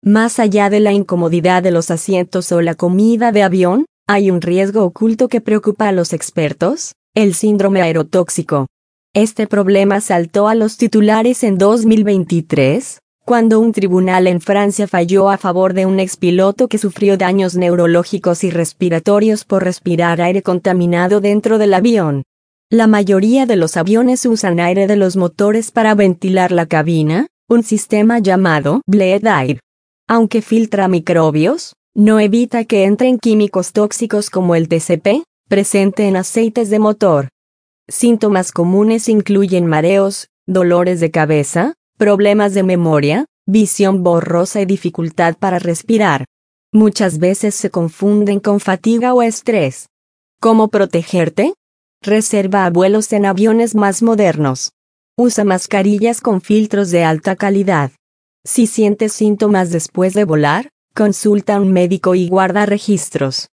Más allá de la incomodidad de los asientos o la comida de avión, hay un riesgo oculto que preocupa a los expertos: el síndrome aerotóxico. Este problema saltó a los titulares en 2023, cuando un tribunal en Francia falló a favor de un expiloto que sufrió daños neurológicos y respiratorios por respirar aire contaminado dentro del avión. La mayoría de los aviones usan aire de los motores para ventilar la cabina, un sistema llamado bleed air. Aunque filtra microbios, no evita que entren químicos tóxicos como el TCP, presente en aceites de motor. Síntomas comunes incluyen mareos, dolores de cabeza, problemas de memoria, visión borrosa y dificultad para respirar. Muchas veces se confunden con fatiga o estrés. ¿Cómo protegerte? Reserva vuelos en aviones más modernos. Usa mascarillas con filtros de alta calidad. Si sientes síntomas después de volar, consulta a un médico y guarda registros.